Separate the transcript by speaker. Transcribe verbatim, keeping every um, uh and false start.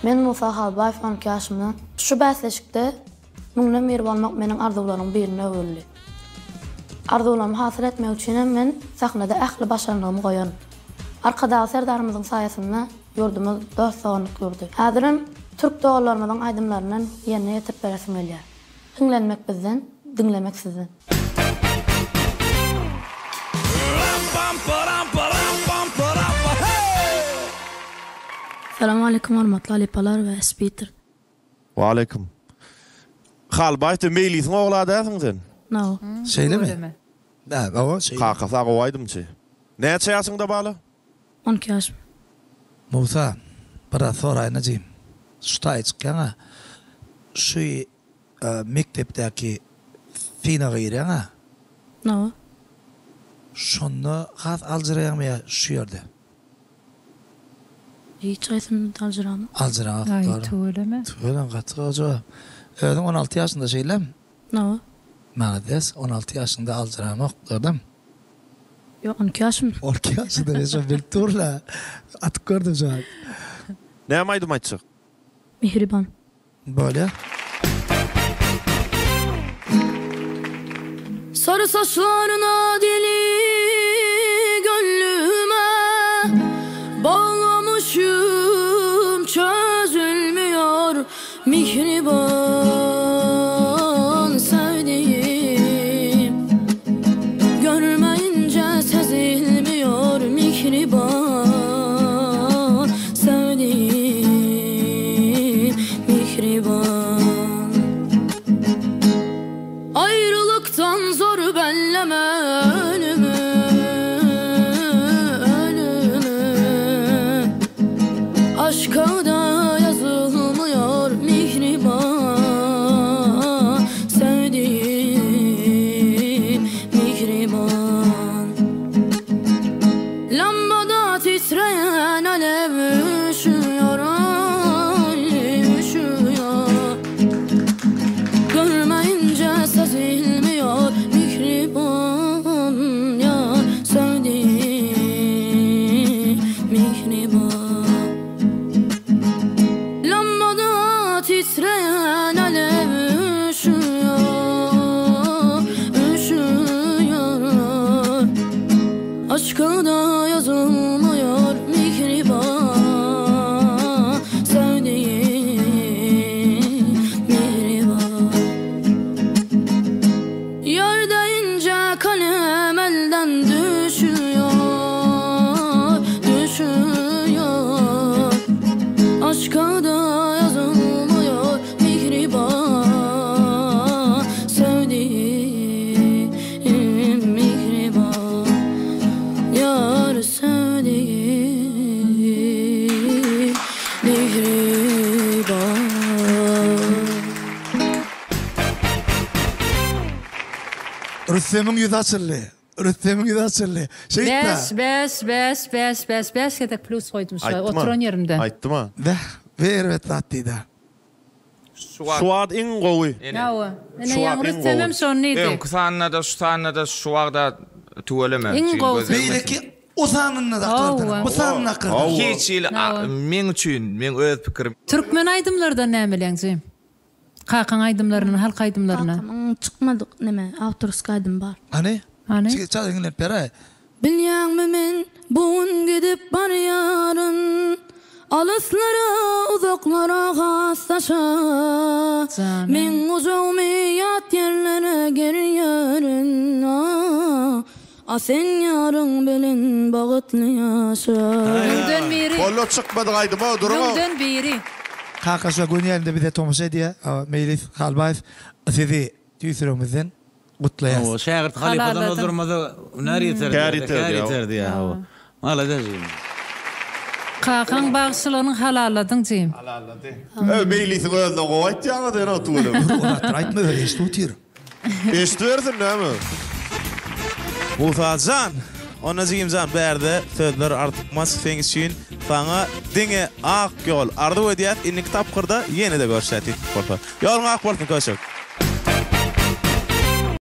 Speaker 1: Men Musa Halbayev on iki yaşımda şu bäsleşikde müňne mer bolmak meniň arzuwlaryň birine öwrüldi. Arzuwlarymy hasyl etmek üçin men sahnada ähli başarylygymy goýan. Arkadaş serdarymyzyň saýasynda ýurdumyz dostanyk gördü. Häzirim türk dogalarymyzyň aýdymlaryny ýerine ýetirip beresim gelýär. Dinlenmek bizden, dinlemek sizden. Assalamu alaykum hormatly palar we speaker.
Speaker 2: Wa alaykum. Halbaýty meýliň ogladasyň sen?
Speaker 1: No.
Speaker 3: Söyleme.
Speaker 4: Ha, o şey.
Speaker 2: Kakasa goýdymçy. Näçe ýaşyňda bala?
Speaker 1: on iki yaşım.
Speaker 4: Musa, para soraynaçym. Şuta çıkana. Şu mektepdeki fina gyrana.
Speaker 1: No.
Speaker 4: Şonu has alжыраýarmy şu ýerde.
Speaker 1: Hiç aýsyn alжыram.
Speaker 4: Alжыram.
Speaker 3: Ay, söyleme.
Speaker 4: Söylem gatyga. Özüň on alty ýaşynda şeýlem.
Speaker 1: No.
Speaker 4: Mağdes on alty ýaşynda alжыram okudum.
Speaker 1: Yo on iki yaşım.
Speaker 4: on iki ýaşynda reşo bir turla atyp gördüm şu an.
Speaker 2: Näme aýdym aýtsak?
Speaker 1: Mihriban.
Speaker 4: Böyle.
Speaker 1: Sarı saçlarına deli gönlüme bağlamışım, çözülmüyor mihriban sevdiğim, görmeyince sezilmiyor mihriban sevdiğim, mihriban. Ayrılıktan zor belleme ölümü, ölümü. Aşka da yazılmıyor mihriban sevdiğim, mihriban. Lambada titreyen alev üşüyor, üşüyor. Görmeyince sezilmiyor mihriban ya sevdiğim, mihriban. Lambada titreyen alev üşüyor, üşüyor. Aşkı da yazılmıyor mihriban sevdiğim, mihriban. Yar deyince kalem elden düşüyor, düşüyor. Aşka da yazılmıyor mihriban sevdiğim, mihriban. Yar sevdiğim, mihriban.
Speaker 4: Rüstem'in yüzü açıldı. Rüstem'in yüzü açıldı. Şey
Speaker 3: Bes, bes, bes, bes, bes, bes. Ketek plus koydum şu an. Oturan yerimde.
Speaker 2: Aýtdyma.
Speaker 4: Ve ver ve tatlıydı.
Speaker 2: Suat in gowy.
Speaker 3: Ya o. Ne
Speaker 2: Şu an
Speaker 3: yanrı temem son neydi?
Speaker 5: Em kusanna da şutanna da şuarda tuweleme.
Speaker 3: İngo.
Speaker 4: Beyleki uzanınla da
Speaker 3: Oh,
Speaker 4: kırdın. Uzanınla kırdın.
Speaker 5: Hiç il men üçin men öz pikirim.
Speaker 3: Türkmen aydımlardan nämeläňsem? Kakan aydımlarını, halk aydımlarını.
Speaker 1: Tamam, çıkmadık neme, avtorsk aýdym bar.
Speaker 4: Hani?
Speaker 3: Hani?
Speaker 4: Çal İngilizce pere.
Speaker 1: Bilýänmi men bugun gidip barýaryn, alyslara uzaklara haslaşa.
Speaker 3: Canım.
Speaker 1: Men uzawmy ýat yerlere gerýäryn. A sen ýaryň bilen bagutly ýaşa.
Speaker 3: Günden biri.
Speaker 2: Bollo çıkmadyk aýdym, durma.
Speaker 3: Günden biri.
Speaker 4: Kakasya Gönýelinde bize tomuş ediyor. Meylis Halbayev sizi tüýsürümizden gutlayas.
Speaker 6: O şägird halifadan
Speaker 3: Halaladım.
Speaker 6: öldürmedi. När ýeterdi?
Speaker 2: Kär ýeterdi,
Speaker 6: Kär ýeterdi ýa. Mala dejim.
Speaker 3: Kakan bagşylaryny halaladyň jym.
Speaker 2: Ö meýliň özüne goýatýaňa den otulum.
Speaker 4: Olar aýtma öyle eşitutyr.
Speaker 2: Eşitbersin näme?
Speaker 7: Musa Can, ona zimzan berde sözler artykmas sen için sana diňe ak yol ardy edýär. Inni kitap kırda ýene de görşätik. Ýolun ak bolsun köşek.